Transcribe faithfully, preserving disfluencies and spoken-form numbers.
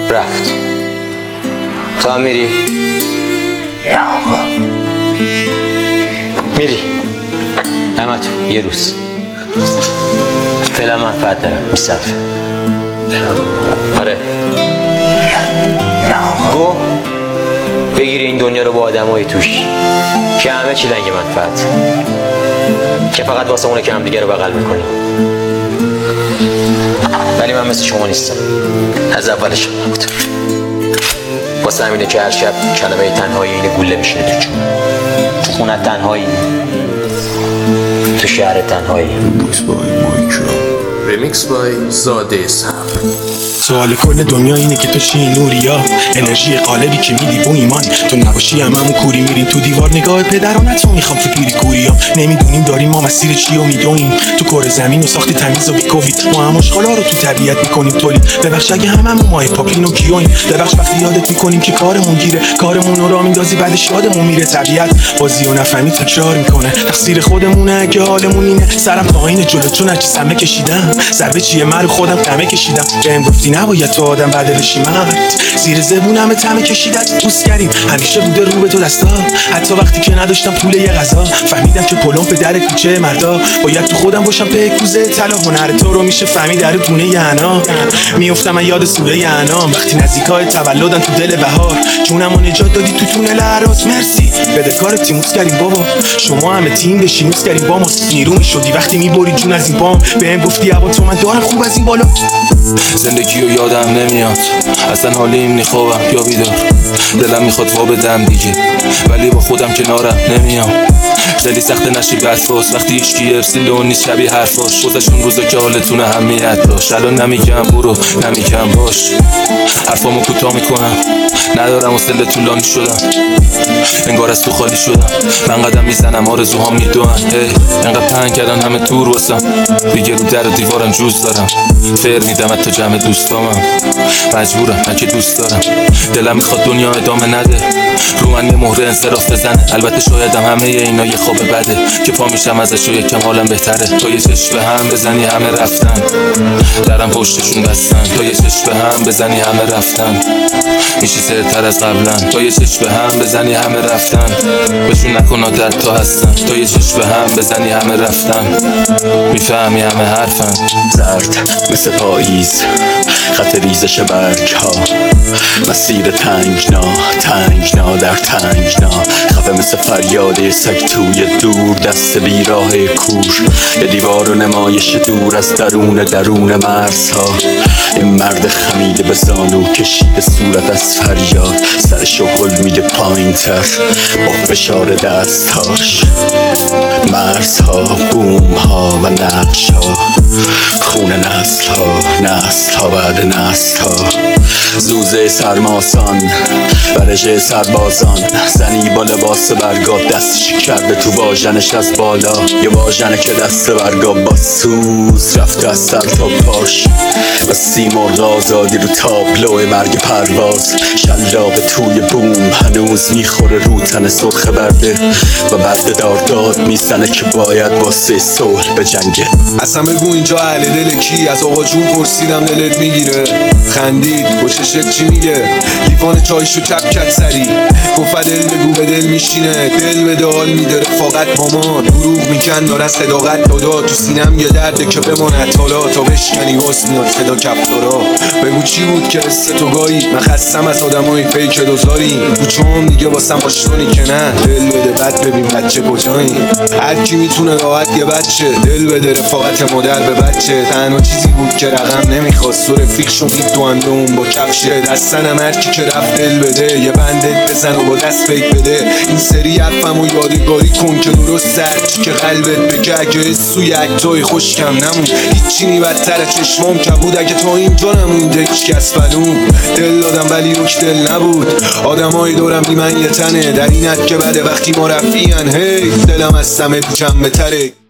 رفت. تو هم میری؟ نه آقا. میری همه تو یه روز فعلا منفعت دارم میصرفه. آره نه آقا. گو بگیری این دنیا رو با آدم های توش که همه چی لنگ منفعت، که فقط واسه اونه که هم دیگه رو بغل میکنی. ولی من مثل شما نیستم، از اولش هم نبودم. واسه همینه که هر شب کلمه تنهایی اینه گوله میشینه تو چون. تو خونه تنهایی، تو شهر تنهایی. ریمیکس بای مایکرو. ریمیکس بای زاده صبر. سوال کل دنیا اینه که تو چی نوریا، انرژی قالبی که میدی با ایمان. تو نباشی هممون کوری میریم تو دیوار، نگاه پدرانت رو میخوام تو پیری کوریا. نمیدونیم داریم ما مسیر چی و میدونیم تو کره زمین و ساختی تمیز و بی کووید. ما هم اشغالا رو تو طبیعت میکنیم تولید. ببخش اگه هممون ماه پاپین و کیویم. ببخش وقتی یادت میکنیم که کارمون گیره، کارمون رو راه میندازی بعدش یادمون میره. طبیعت بازی و نفهمی تکرار میکنه، تقصیر خودمونه اگه حالمون اینه. سرم پایین جلو چون هرچی سمه کشیدم، ضربه چیه من رو خودم قمه کشیدم. بهم گفتی نباید تو آدم بده بشی مرد، زیر زبونم تمه کشیدت دوست کردیم. همیشه بوده رو به تو دستا، حتی وقتی که نداشتم پول یه غذا. فهمیدم که پلم به در کوچه مردا، باید تو خودم باشم به کوزه طلا. هنر تو رو میشه فهمید در دونه یعنا. میافتم من یاد سوره انعام وقتی نزدیکای تولدن تو دل بهار. جونمو نجات دادی تو تونل عراس، مرسی بده کار تیموس کردیم بابا. شما همه تیم بشینوس کردیم با ما. نیرو میشدی وقتی میبری جون از این بام. بهم گفتی هوا تو من دارم خوب از این بالا. زندگی رو یادم نمیاد، اصلا حالیم نی خوابم یا بیدار. دلم میخواد وا بدم دیگه، ولی با خودم کنارم نمیام. خیلی سخت نشی بسواس وقتی هیچکی افسیلون نیست شبیه حرفاش. گذشتون روزا که حالتون اهمیت داشت، الان نمیگم برو نمیگم باش. حرفامو کوتاه میکنم، ندارم حوصله طولانی شدم. انگار از تو خالی شدم، من قدم میزنم آرزوهام میدونن. انقدر تنگ کردن همه دور واسم، دیگه رو در و دیوارم جوز دارم. فر میدم حتی جمع دوستامم، مجبورم من که دوست دارم. دلم میخواد دنیا ادامه نده، رو من یه مهره انصراف بزنه. البته شایدم همه اینا یه خواب بده که پا میشم ازش و یکم حالم بهتره. تا یه چشم به هم بزنی همه رفتن، درم پشتشون بستن. تا یه چشم به هم بزنی همه رفتن، میشی سرتر از قبلا. تا یه چشم به هم بزنی همه رفتن، بهشون نکن عادت تا هستن. تا یه چشم به هم بزنی همه رفتن، میفهمی همه حرفن. زرد مثل پاییز خط ریزش برگ ها، مسیر تنگنا تنگنا در تنگنا. خفه مثل فریاد سگ توی دور دست بیراه کور. یه دیوار و نمایش دور از درون درون مرزها. این مرد خمیده به زانو کشیده صورت از فریاد، سرشو هل میده پایین تر با فشار دستاش. مرزها بوم ها و نقش ها، خون نسل ها نسل ها بعد نسل ها. زوزه سرماسان برژه سربازان، زنی با لباس برگاب دستش کرده تو واژنش از بالا. یه واژنه که دست برگاب با سوز رفته از سر تا پاش. و سیمرغ آزادی رو تابلو مرگ پرواز. شلاق توی بوم هنوز میخوره رو تن سرخ برده و برده دارداد میزنه که باید واسه صلح به جنگه. اصلا بگو اینجا اهل دل کی؟ از آقا جون پرسیدم دلت میگیره؟ خندید پشتشت چی میگه؟ لیوان چایشو چپ کرد سری، گفت دل بگو به دل میشینه. دل به دال میده رفاقت مامان، دروغ میکن دار از صداقت دادا. تو سینم یه درده که بماند حالا تا بشکنی حسن میاد صدا کفتارا. بگو چی بود که قصه تو گایی؟ من خستم از آدمای فیک دوزاری. تو چون دیگه واسم آشنانی که نه، دل بده بعد ببین بچه کجایی. هر کی میتونه راحت یه بچه دل بده رفاقت مادر به بچه. تنها چیزی بود که رقم نمیخواست و رفیق شدید تو اندون با کفشه. دستنم هرکی که رفت دل بده، یه بندت بزن و با دست فکر بده. این سری حرفم و یادگاری کن که درست سرچی که قلبت بگه. اگه سوی اکتای خوشکم نمون، هیچی نی بدتر چشمام کبود. اگه تا اینجا نمونده هیچ کس فلون. دل دادم ولی روش دل نبود، آدمای دورم بی من یه تنه. در اینت که بده وقتی ما رفیان، هی دلم از سمت جمع تره.